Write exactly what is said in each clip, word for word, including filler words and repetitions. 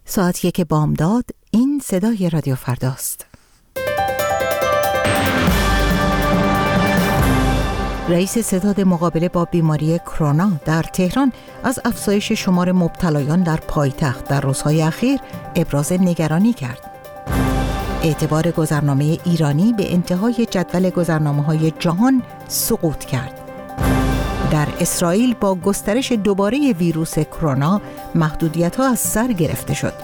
ساعت یک بامداد. این صدای رادیو فرداست. رئیس ستاد مقابله با بیماری کرونا در تهران از افزایش شمار مبتلایان در پایتخت در روزهای اخیر ابراز نگرانی کرد. اعتبار گذرنامه ایرانی به انتهای جدول گذرنامه‌های جهان سقوط کرد. در اسرائیل با گسترش دوباره ویروس کرونا محدودیت‌ها از سر گرفته شد.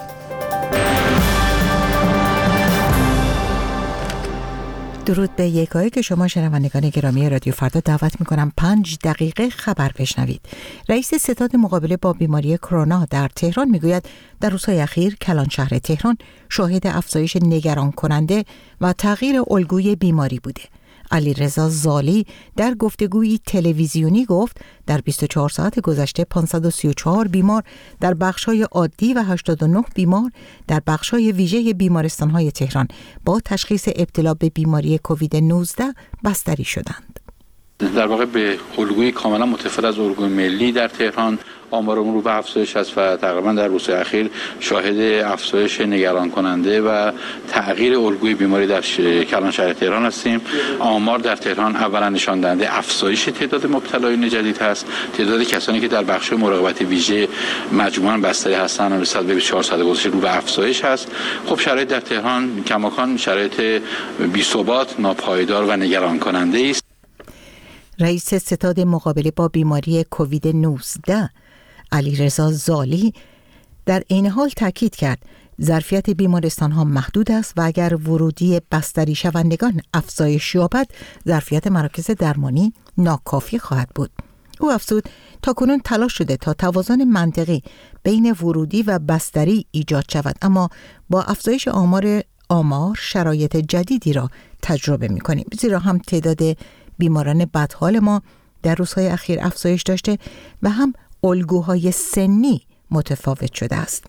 درود به یکایی که شما شنوندگان گرامی رادیو فردا دعوت می‌کنم پنج دقیقه خبر بشنوید. رئیس ستاد مقابله با بیماری کرونا در تهران میگوید در روزهای اخیر کلان شهر تهران شاهد افزایش نگران کننده و تغییر الگوی بیماری بوده. علیرضا زالی در گفتگویی تلویزیونی گفت در بیست و چهار ساعت گذشته پانصد و سی و چهار بیمار در بخش‌های عادی و هشتاد و نه بیمار در بخش‌های ویژه بیمارستان‌های تهران با تشخیص ابتلا به بیماری کووید نوزده بستری شدند. در واقع به الگوی کاملا متفاوت از الگوی ملی در تهران آمارمون رو به افزایش است و تقریبا در روزهای اخیر شاهد افزایش نگران کننده و تغییر الگوی بیماری در کلان شهر تهران هستیم. آمار در تهران اولا نشان دهنده افزایش تعداد مبتلایان جدید هست. تعداد کسانی که در بخش مراقبت ویژه مجموعاً بستری هستند نسبت به بیست و چهار ساعت گذشته رو به افزایش هست. خب شرایط در تهران کماکان شرایط بی‌ثبات، ناپایدار و نگران کننده است. رئیس ستاد مقابله با بیماری کووید نوزده علیرضا زالی در این حال تاکید کرد ظرفیت بیمارستان‌ها محدود است و اگر ورودی بستری شوندگان افزایش یابد ظرفیت مراکز درمانی ناکافی خواهد بود. او افزود تاکنون تلاش شده تا توازن منطقی بین ورودی و بستری ایجاد شود، اما با افزایش آمار آمار شرایط جدیدی را تجربه می‌کنیم، زیرا هم تعداد بیماران بدحال ما در روزهای اخیر افزایش داشته و هم الگوهای سنی متفاوت شده است.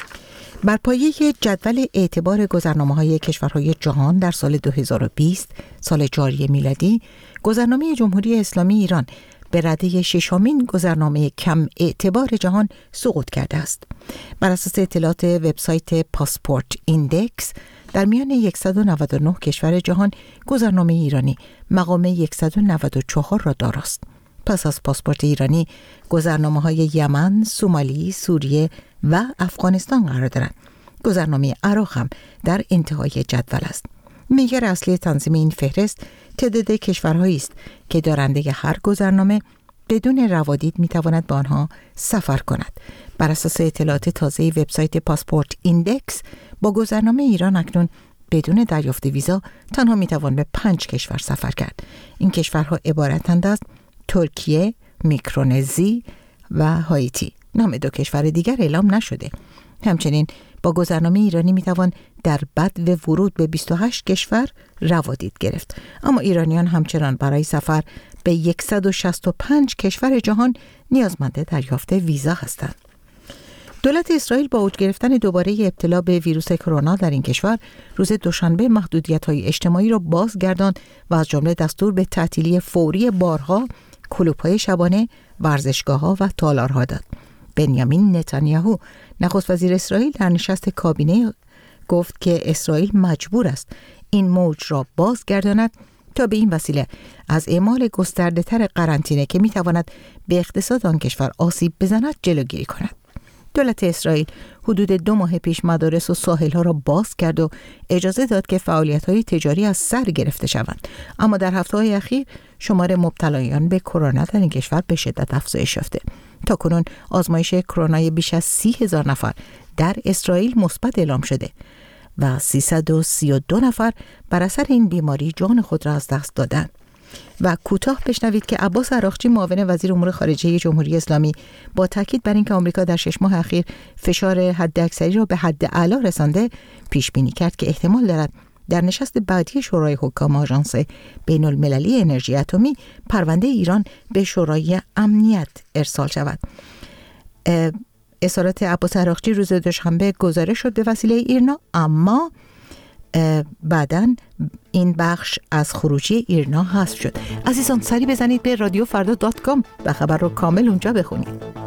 بر پایه جدول اعتبار گذرنامه‌های کشورهای جهان در سال دو هزار و بیست، سال جاری میلادی، گذرنامه جمهوری اسلامی ایران به رده ششمین گذرنامه کم اعتبار جهان سقوط کرده است. بر اساس اطلاعات وبسایت پاسپورت ایندکس، در میان صد و نود و نه کشور جهان گذرنامه ایرانی مقام صد و نود و چهار را داراست. پس از پاسپورت ایرانی گذرنامه‌های یمن، سومالی، سوریه و افغانستان قرار دارند. گذرنامه عراق هم در انتهای جدول است. معیار اصلی تنظیم این فهرست تعداد کشورهایی است که دارنده هر گذرنامه بدون روادید میتواند به آنها سفر کند. بر اساس اطلاعات تازه وبسایت پاسپورت ایندکس، با گذرنامه ایران اکنون بدون دریافت ویزا تنها میتوان به پنج کشور سفر کرد. این کشورها عبارتند از ترکیه، میکرونزی و هایتی. نام دو کشور دیگر اعلام نشده. همچنین با گذرنامه ایرانی میتوان در بدو ورود به بیست و هشت کشور روادید گرفت، اما ایرانیان همچنان برای سفر به صد و شصت و پنج کشور جهان نیازمند دریافت ویزا هستند. دولت اسرائیل با اوج گرفتن دوباره ابتلا به ویروس کرونا در این کشور روز دوشنبه محدودیت‌های اجتماعی را بازگرداند و از جمله دستور به تعطیلی فوری بارها، کلوب‌های شبانه، ورزشگاه‌ها و تالارها داد. بنیامین نتانیاهو نخست وزیر اسرائیل در نشست کابینه گفت که اسرائیل مجبور است این موج را بازگرداند تا به این وسیله از اعمال گسترده‌تر قرنطینه که می‌تواند به اقتصاد آن کشور آسیب بزند جلوگیری کند. دولت اسرائیل حدود دو ماه پیش مدارس و ساحل‌ها را باز کرد و اجازه داد که فعالیت‌های تجاری از سر گرفته شوند، اما در هفته‌های اخیر شمار مبتلایان به کرونا در این کشور به شدت افزایش یافته. تاکنون آزمایش کرونا بیش از سی هزار نفر در اسرائیل مثبت اعلام شده و سیصد و سی و دو نفر بر اثر این بیماری جان خود را از دست دادند. و کوتاه بشنوید که عباس عراقچی معاون وزیر امور خارجه جمهوری اسلامی با تاکید بر اینکه آمریکا در شش ماه اخیر فشار حداکثری را به حد اعلی رسانده، پیش بینی کرد که احتمال دارد در نشست بعدی شورای حکام آژانس بین المللی انرژی اتمی پرونده ایران به شورای امنیت ارسال شود. اظهارات عباس عراقچی روز دوشنبه گزارش شد به وسیله ایرنا، اما بعداً این بخش از خروجی ایرنا حذف شد. عزیزان سری بزنید به رادیو فردا دات کام و خبر رو کامل اونجا بخونید.